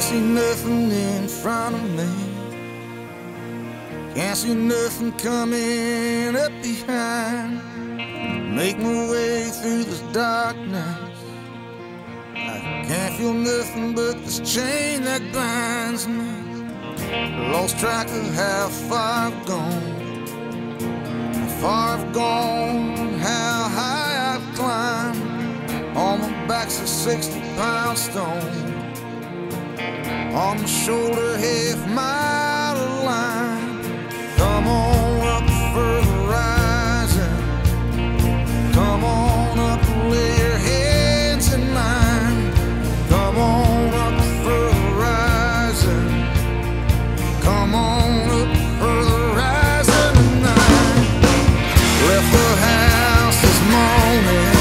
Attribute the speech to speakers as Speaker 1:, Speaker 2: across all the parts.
Speaker 1: Can't see nothing in front of me. Can't see nothing coming up behind. Make my way through this darkness. I can't feel nothing but this chain that binds me. Lost track of how far I've gone. How far I've gone, how high I've climbed. On my back's a 60-pound stone. On my shoulder, half mile of line. Come on up for the rising. Come on up, lay your hands in mine. Come on up for the rising. Come on up for the rising tonight. Left the house this morning.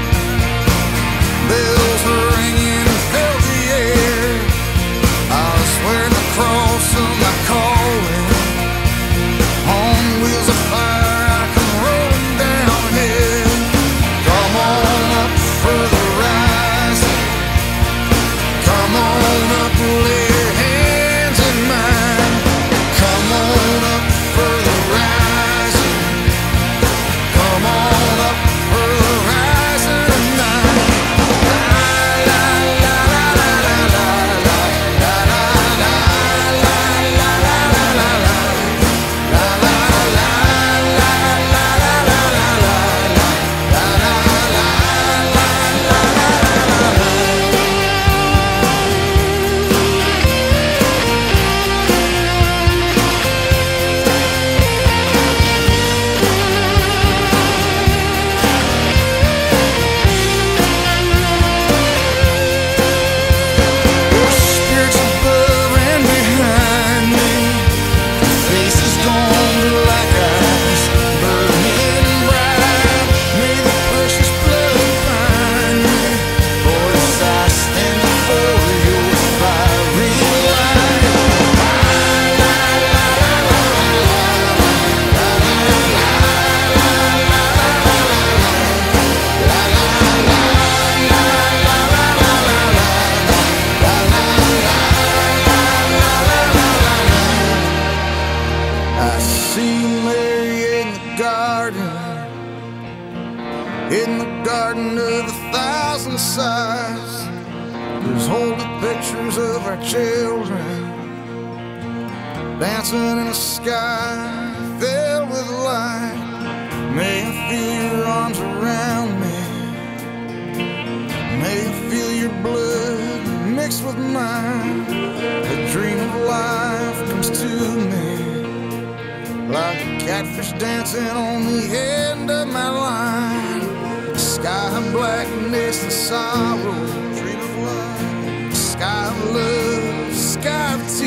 Speaker 1: Bells were ringing, filled the air. I was wearing the cross of my calling. On wheels of fire, I come rolling downhill. Come on up for the rising. Come on up, lay your hands in mine. Come on up for the rising. Come on up for the rising tonight. La la la la la la la la la la la la la la la. Spirits above and behind me. Faces gone like ice, burning bright. May the precious blood find me. Voice, I stand before your fiery light. I see Mary in the garden of 1,000 sighs. There's holy pictures of our children dancing in a sky filled with light. May I feel your arms around me. May I feel your blood mixed with mine. A dream of life comes to me, like a catfish dancing on the end of my line. Sky of blackness and sorrow, dream of love. Sky of love, sky of tears.